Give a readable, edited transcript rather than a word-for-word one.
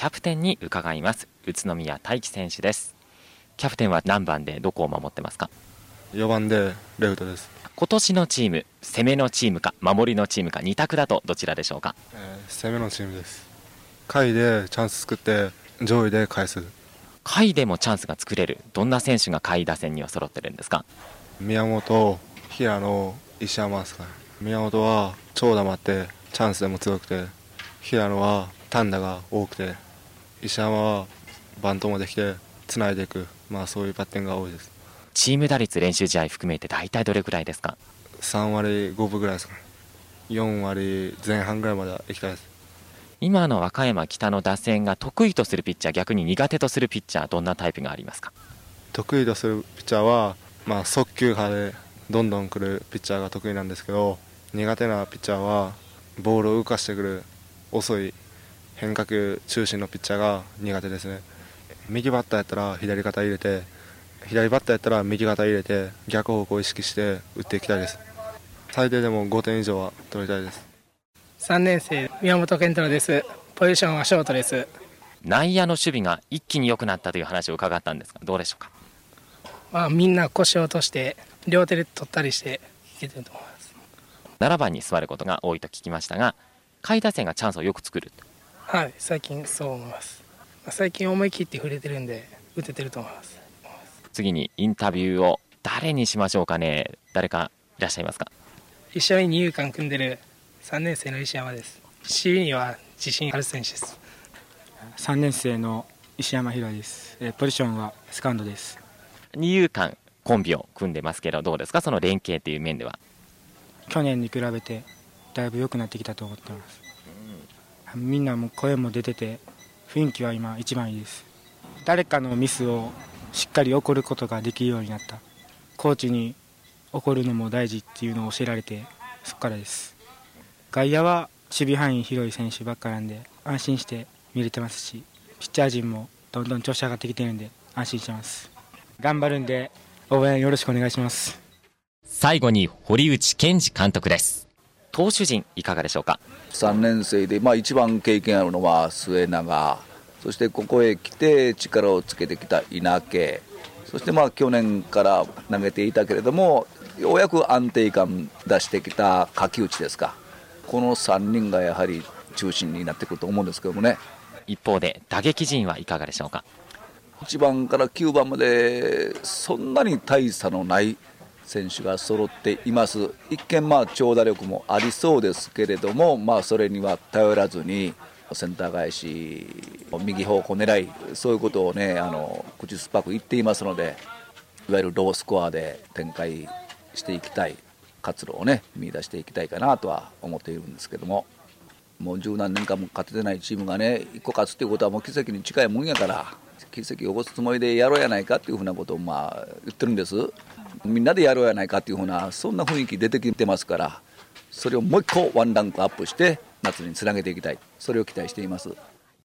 キャプテンに伺います。宇都宮大輝選手です。キャプテンは何番でどこを守ってますか？ 4番でレフトです。 今年のチーム、攻めのチームか守りのチームか2択だとどちらでしょうか？ 攻めのチームです。下位でチャンス作って上位で返す。 下位でもチャンスが作れる、どんな選手が下位打線には揃ってるんですか？ 宮本、平野、石山ですかね。宮本は長打もあってチャンスでも強くて、平野は単打が多くて、石山はバントもできてつないでいく、そういうバッティングが多いです。 チーム打率練習試合含めて大体どれくらいですか ？3割5分ぐらいですかね。4割前半ぐらいまで行きたいです。 今の和歌山北の打線が得意とするピッチャー、逆に苦手とするピッチャー、どんなタイプがありますか？ 得意とするピッチャーは、速球派でどんどん来るピッチャーが得意なんですけど、苦手なピッチャーはボールを浮かしてくる遅い変化球中心のピッチャーが苦手ですね。右バッターやったら左肩入れて、左バッターやったら右肩入れて逆方向を意識して打っていきたいです。最低でも5点以上は取りたいです。 3年生宮本健太郎です。ポジションはショートです。 内野の守備が一気に良くなったという話を伺ったんですが、どうでしょうか？ みんな腰を落として両手で取ったりしていけてると思います。 7番に座ることが多いと聞きましたが、下位打線がチャンスをよく作る。 はい、最近そう思います。最近思い切って触れてるんで打ててると思います。 次にインタビューを誰にしましょうかね。誰かいらっしゃいますか？ 一緒に二遊間組んでる3年生の石山です。守備には自信ある選手です。 3年生の石山宏です。ポジションはセカンドです。 二遊間コンビを組んでますけど、どうですか、その連携という面では？ 去年に比べてだいぶ良くなってきたと思ってます。みんなも声も出てて雰囲気は今一番いいです。誰かのミスをしっかり怒ることができるようになった。コーチに怒るのも大事っていうのを教えられて、そこからです。外野は守備範囲広い選手ばっかなんで安心して見れてますし、ピッチャー陣もどんどん調子上がってきてるんで安心してます。頑張るんで応援よろしくお願いします。 最後に堀内健二監督です。投手陣いかがでしょうか？ 3年生で、一番経験あるのは末永、そしてここへ来て力をつけてきた稲家、そして去年から投げていたけれどもようやく安定感出してきた垣内ですか。この3人がやはり中心になってくると思うんですけどもね。 一方で打撃陣はいかがでしょうか？ 1番から9番までそんなに大差のない選手が揃っています。一見長打力もありそうですけれども、それには頼らずにセンター返し右方向狙い、そういうことをね口酸っぱく言っていますので、いわゆるロースコアで展開していきたい活路をね見出していきたいかなとは思っているんですけども、もう十何年間も勝ててないチームがね1個勝つっていうことはもう奇跡に近いもんやから、奇跡を起こすつもりでやろうやないかっていうふうなことを言ってるんです。みんなでやろうやないかっていうふうなそんな雰囲気出てきてますから、それをもう一個ワンランクアップして夏につなげていきたい、それを期待しています。